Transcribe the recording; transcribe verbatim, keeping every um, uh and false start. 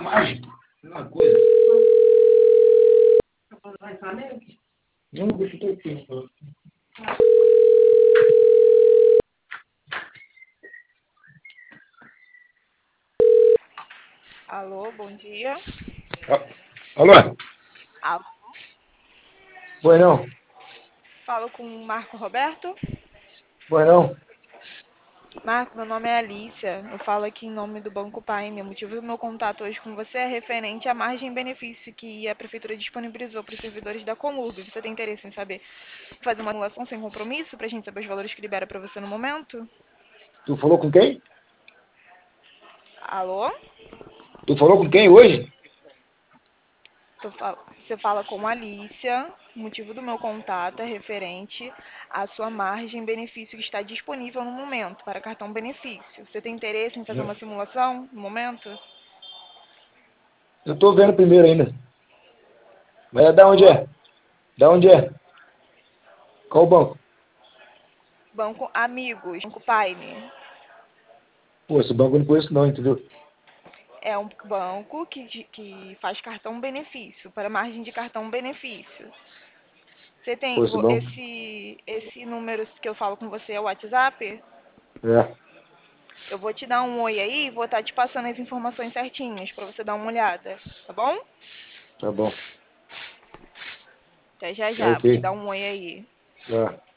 mágico. Uma coisa. Não, deixa eu ter aqui. Alô, bom dia. Ah, alô? Alô, Foi não? falo com o Marco Roberto. Foi não? Marco, meu nome é Alicia. Eu falo aqui em nome do Banco Paine. O motivo do meu contato hoje com você é referente à margem benefício que a Prefeitura disponibilizou para os servidores da Comurb. Você tem interesse em saber fazer uma anulação sem compromisso para a gente saber os valores que libera para você no momento? Tu falou com quem? Alô? Tu falou com quem hoje? Tô fal- Você fala com Alicia. O motivo do meu contato é referente à sua margem benefício que está disponível no momento para cartão benefício. Você tem interesse em fazer uma simulação no momento? Eu tô vendo primeiro ainda. Mas é da onde Alô? é? Da onde é? Qual o banco? Banco Amigos, Banco Paine. Pô, esse banco eu não conheço não, entendeu? É um banco que, de- que faz cartão benefício, para margem de cartão benefício. Você Pô, tem esse vo- banco. esse, esse número que eu falo com você é o WhatsApp? É, Eu vou te dar um oi aí e vou estar te passando as informações certinhas para você dar uma olhada, tá bom? tá bom. Até já Tá já, ok. vou te dar um oi aí. Tá.